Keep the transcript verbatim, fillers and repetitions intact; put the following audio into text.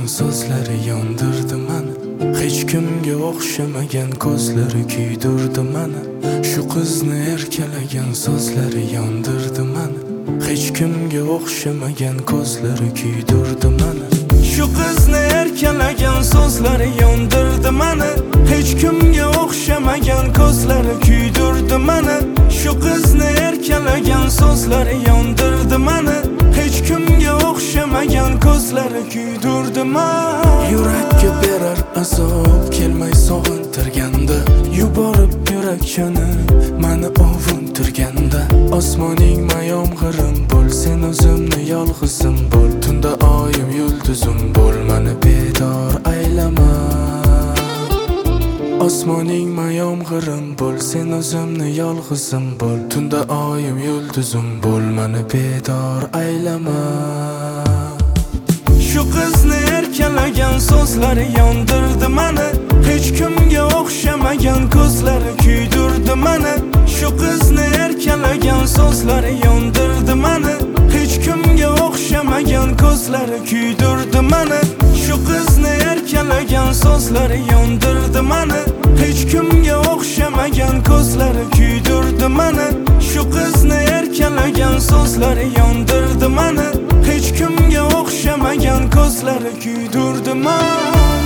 erkalagan so'zlari yondirdi mani. Hech kimga o'xshamagan ko'zlari kuydirdi mani. Shu qizni erkalagan so'zlari yondirdi mani. Hech kimga o'xshamagan ko'zlari kuydirdi mani. Shu qizni erkalagan so'zlari yondirdi mani. Hech kimga o'xshamagan ko'zlari kuydirdi mani. Shu qizni erkalagan so'zlari yondirdi mani. Hech kimga o'xshamagan ko'zlari kuydirdi mani. Yurakka berar azob kelmay sog'intirganda, yuborib yurakchani mani ovuntirganda, osmoning mayomg'irim bo'l, sen o'zimni yolg'izim bo'l, tunda oyim yulduzim bo'l, mani bedor aylama. Osmoning mayomg'irim bo'l, sen o'zimni yolg'izim bo'l, tunda oyim yulduzim bo'l, mani bedor aylama. Shu qizni erkalagan so'zlari yondirdi mani. Hech kimga o'xshamagan ko'zlari kuydirdi mani. Shu qizni erkalagan so'zlari yondirdi mani. Hech kimga o'xshamagan ko'zlari kuydirdi mani. Shu qizni erkalagan so'zlari yondirdi mani. Hech kimga o'xshamagan ko'zlari kuydirdi mani. Shu qizni erkalagan so'zlari yondirdi mani. Hech kimga o'xshamagan ko'zlari kuydirdi mani.